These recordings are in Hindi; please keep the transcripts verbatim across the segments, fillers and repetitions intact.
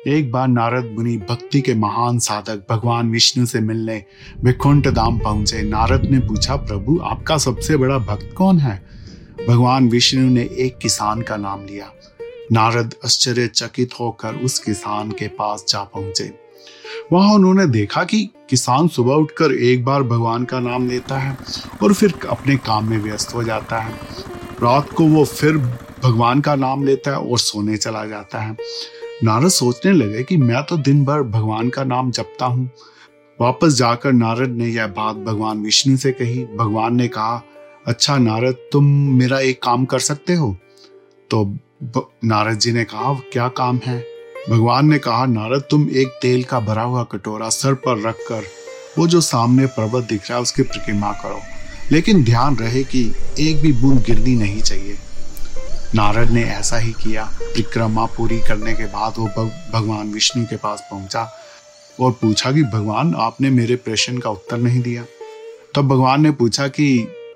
एक बार नारद मुनि भक्ति के महान साधक भगवान विष्णु से मिलने वैकुंठ धाम पहुंचे। नारद ने पूछा, प्रभु आपका सबसे बड़ा भक्त कौन है? भगवान विष्णु ने एक किसान का नाम लिया। नारद आश्चर्यचकित होकर उस किसान के पास जा पहुंचे। वहां उन्होंने देखा कि किसान सुबह उठकर एक बार भगवान का नाम लेता है और फिर अपने काम में व्यस्त हो जाता है। रात को वो फिर भगवान का नाम लेता है और सोने चला जाता है। नारद सोचने लगे कि मैं तो दिन भर भगवान का नाम जपता हूँ। वापस जाकर नारद ने यह बात भगवान विष्णु से कही। भगवान ने कहा, अच्छा नारद, तुम मेरा एक काम कर सकते हो? तो नारद जी ने कहा, क्या काम है? भगवान ने कहा, नारद तुम एक तेल का भरा हुआ कटोरा सर पर रखकर वो जो सामने पर्वत दिख रहा है उसकी परिक्रमा करो, लेकिन ध्यान रहे कि एक भी बूंद गिरनी नहीं चाहिए। नारद ने ऐसा ही किया। परिक्रमा पूरी करने के बाद वो भगवान विष्णु के पास पहुंचा और पूछा कि भगवान आपने मेरे प्रश्न का उत्तर नहीं दिया। तब भगवान ने पूछा कि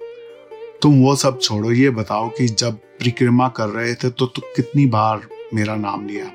तुम वो सब छोड़ो, ये बताओ कि जब परिक्रमा कर रहे थे तो तुम कितनी बार मेरा नाम लिया?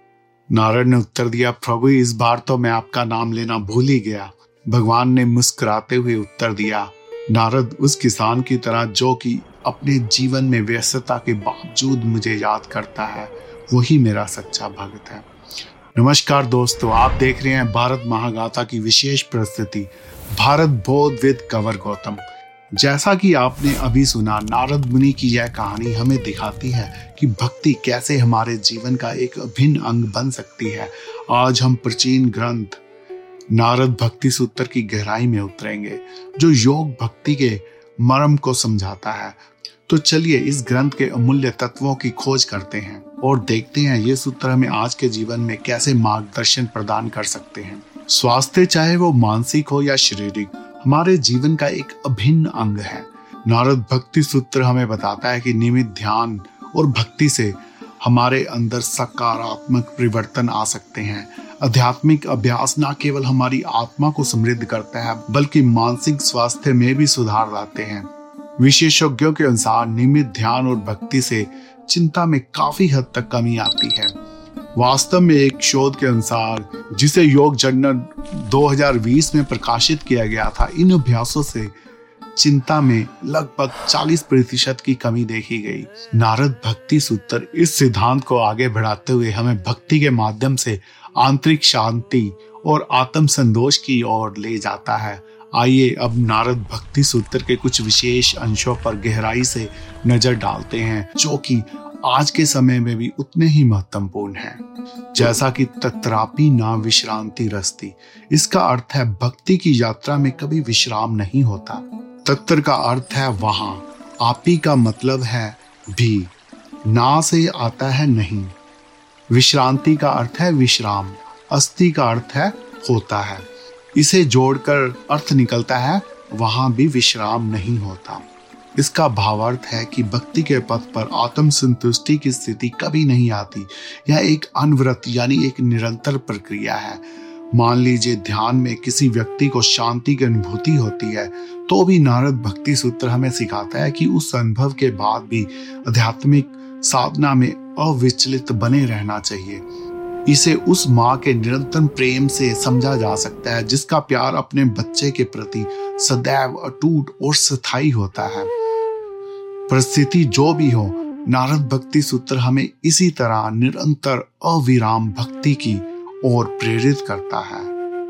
नारद ने उत्तर दिया, प्रभु इस बार तो मैं आपका नाम लेना भूल ही गया। भगवान ने मुस्कुराते हुए उत्तर दिया, नारद उस किसान की तरह जो कि अपने जीवन में व्यस्तता के बावजूद मुझे याद करता है, वही मेरा सच्चा भक्त है। नमस्कार दोस्तों, आप देख रहे हैं भारत महागाथा की विशेष प्रस्तुति भारत बौद्ध विद कंवर गौतम। जैसा कि आपने अभी सुना, नारद मुनि की यह कहानी हमें दिखाती है कि भक्ति कैसे हमारे जीवन का एक अभिन्न अंग बन सकती है। आज हम प्राचीन ग्रंथ नारद भक्ति सूत्र की गहराई में उतरेंगे, जो योग भक्ति के मर्म को समझाता है। तो चलिए इस ग्रंथ के अमूल्य तत्वों की खोज करते हैं और देखते हैं ये सूत्र हमें आज के जीवन में कैसे मार्गदर्शन प्रदान कर सकते हैं। स्वास्थ्य, चाहे वो मानसिक हो या शारीरिक, हमारे जीवन का एक अभिन्न अंग है। नारद भक्ति सूत्र हमें बताता है कि नियमित ध्यान और भक्ति से हमारे अंदर सकारात्मक परिवर्तन आ सकते हैं। आध्यात्मिक अभ्यास न केवल हमारी आत्मा को समृद्ध करता है, बल्कि मानसिक स्वास्थ्य में भी सुधार लाते हैं। विशेषज्ञों के अनुसार नियमित ध्यान और भक्ति से चिंता में काफी हद तक कमी आती है। वास्तव में एक शोध के अनुसार, जिसे योग जर्नल दो हज़ार बीस में प्रकाशित किया गया था, इन अभ्यासों से चिंता में लगभग चालीस प्रतिशत की कमी देखी गई। नारद भक्ति सूत्र इस सिद्धांत को आगे बढ़ाते हुए हमें भक्ति के माध्यम से आंतरिक शांति और आत्म संतोष की ओर ले जाता है। आइए अब नारद भक्ति सूत्र के कुछ विशेष अंशों पर गहराई से नजर डालते हैं, जो कि आज के समय में भी उतने ही महत्वपूर्ण हैं। जैसा कि तत्रापि ना विश्रांति रस्ती, इसका अर्थ है भक्ति की यात्रा में कभी विश्राम नहीं होता। तत्र का अर्थ है वहां, आपी का मतलब है भी, ना से आता है नहीं। विश्रांति का अर्थ है विश्राम, अस्ति का अर्थ है होता है। इसे जोड़कर अर्थ निकलता है वहां भी विश्राम नहीं होता। इसका भावार्थ है कि भक्ति के पथ पर आत्म संतुष्टि की स्थिति कभी नहीं आती। यह एक अनवरत यानी एक निरंतर प्रक्रिया है। मान लीजिए ध्यान में किसी व्यक्ति को शांति की अनुभूति होती है, तो भी नारद भक्ति सूत्र हमें सिखाता है कि उस अनुभव के बाद भी आध्यात्मिक साधना में अविचलित बने रहना चाहिए। इसे उस माँ के निरंतर प्रेम से समझा जा सकता है जिसका प्यार अपने बच्चे के प्रति सदैव अटूट और स्थायी होता है। परिस्थिति जो भी हो, नारद भक्ति सूत्र हमें इसी तरह निरंतर अविराम भक्ति की ओर प्रेरित करता है,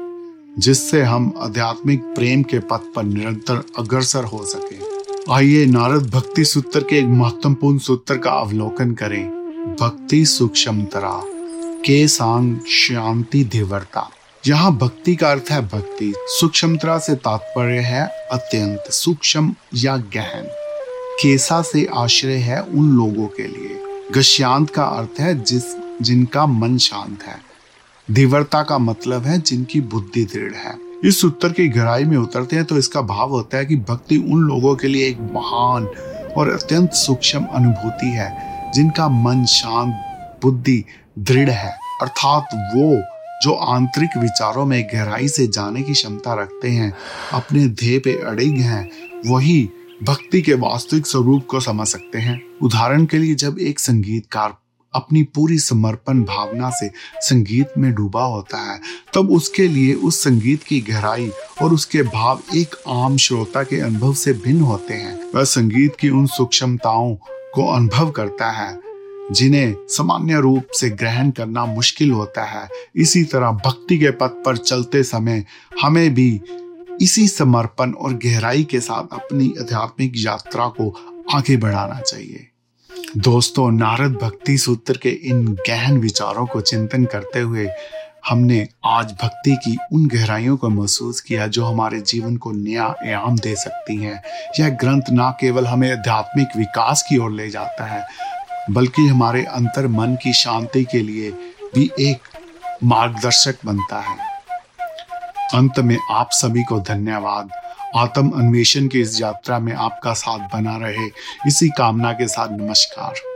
जिससे हम आध्यात्मिक प्रेम के पथ पर निरंतर अग्रसर हो सके। आइए नारद भक्ति सूत्र के एक महत्वपूर्ण सूत्र का अवलोकन करें। भक्ति सूक्ष्मतरा के सांग शांति धीव्रता। यहाँ भक्ति का अर्थ है भक्ति, सूक्ष्मतरा से तात्पर्य है अत्यंत सूक्ष्म या गहन। केसा से आश्रय है उन लोगों के लिए। गश्यांत का अर्थ है जिस जिनका मन शांत है। धीव्रता का मतलब है जिनकी बुद्धि दृढ़ है। इस सूत्र की गहराई में उतरते हैं तो इसका भाव होता है कि भक्ति उन लोगों के लिए एक महान और अत्यंत सूक्ष्म अनुभूति है जिनका मन शांत, बुद्धि दृढ़ है, अर्थात वो जो आंतरिक विचारों में गहराई से जाने की क्षमता रखते हैं, अपने ध्येय पे अड़िग हैं, वही भक्ति के वास्तविक स्वरूप को समझ सकते हैं। उदाहरण के लिए, जब एक संगीतकार अपनी पूरी समर्पण भावना से संगीत में डूबा होता है, तब उसके लिए उस संगीत की गहराई और उसके भाव एक आम श्रोता के अनुभव से भिन्न होते हैं। वह संगीत की उन सूक्ष्मताओं को अनुभव करता है जिन्हें सामान्य रूप से ग्रहण करना मुश्किल होता है। इसी तरह भक्ति के पथ पर चलते समय हमें भी इसी समर्पण और गहराई के साथ अपनी आध्यात्मिक यात्रा को आगे बढ़ाना चाहिए। दोस्तों, नारद भक्ति सूत्र के इन गहन विचारों को चिंतन करते हुए हमने आज भक्ति की उन गहराइयों को महसूस किया जो हमारे जीवन को नया आयाम दे सकती हैं। यह ग्रंथ न केवल हमें आध्यात्मिक विकास की ओर ले जाता है, बल्कि हमारे अंतर मन की शांति के लिए भी एक मार्गदर्शक बनता है। अंत में आप सभी को धन्यवाद। आत्म अन्वेषण की इस यात्रा में आपका साथ बना रहे, इसी कामना के साथ नमस्कार।